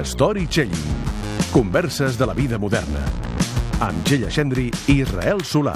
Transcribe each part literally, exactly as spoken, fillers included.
Storytelling. Converses de la vida moderna. Amb Txell Aixendri i Israel Solà.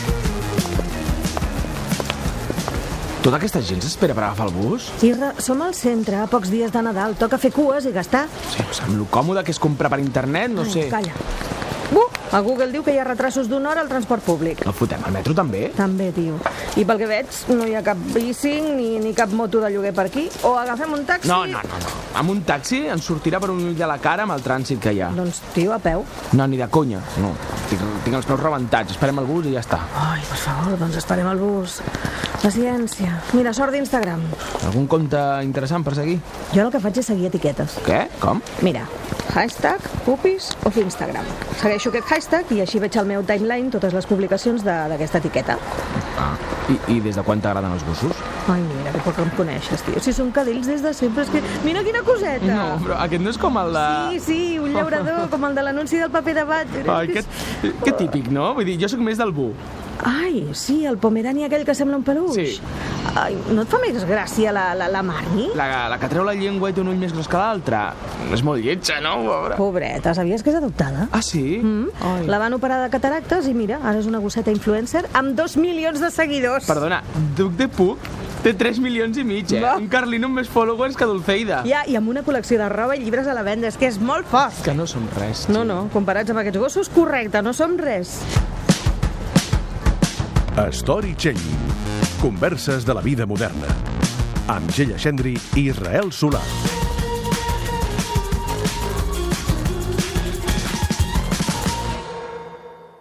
Tota aquesta gent s'espera per agafar el bus? Irra, som al centre, a pocs dies de Nadal. Toca fer cues i gastar. Sí, pues amb lo còmode que és comprar per internet, no Ai, sé. Calla. Uh, a Google diu que hi ha retrasos d'una hora al transport públic. El fotem al metro també? També, tio. I pel que veig, no hi ha cap bici ni, ni cap moto de lloguer per aquí. O agafem un taxi... No, no, no, no. Amb un taxi ens sortirà per un ull de la cara amb el trànsit que hi ha. Doncs, tio, a peu. No, ni de conya. No, tinc, tinc els peus rebentats. Esperem el bus i ja està. Ai, per favor, doncs esperem el bus. Paciència. Mira, sort d'Instagram. Algun compte interessant per seguir? Jo el que faig és seguir etiquetes. Què? Com? Mira, hashtag, pupis o Instagram. Segueixo aquest hashtag i així veig al meu timeline totes les publicacions d'aquesta etiqueta. Ah, i, i des de quan t'agraden els gossos? Ai, mira, que poc em coneixes, tio. Si són cadells des de sempre, és que... Mira quina coseta! No, però aquest no és com el de... Sí, sí, un llaurador, com el de l'anunci del paper de bat. Ai, que, que típic, no? Vull dir, jo sóc més del bu. Ai, sí, el pomerani aquell que sembla un peluix. Sí. Ai, no et fa més gràcia la, la, la Marnie? La, la que treu la llengua i té un ull més gros que l'altre. És molt lletja, no? Pobre. Pobreta, sabies que és adoptada? Ah, sí? Mm. Ai. La van operar de cataractes i mira, ara és una gosseta influencer amb dos milions de seguidors. Perdona, Duc de Puc té tres milions i mig, eh? Va. Un Carlino amb més followers que Dulceida. Ja, i amb una col·lecció de roba i llibres a la venda, és que és molt fort. Que no som res. No, no, comparats amb aquests gossos, correcte, no som res. Storytelling. Converses de la vida moderna. Amb Txell Aixendri i Israel Solà.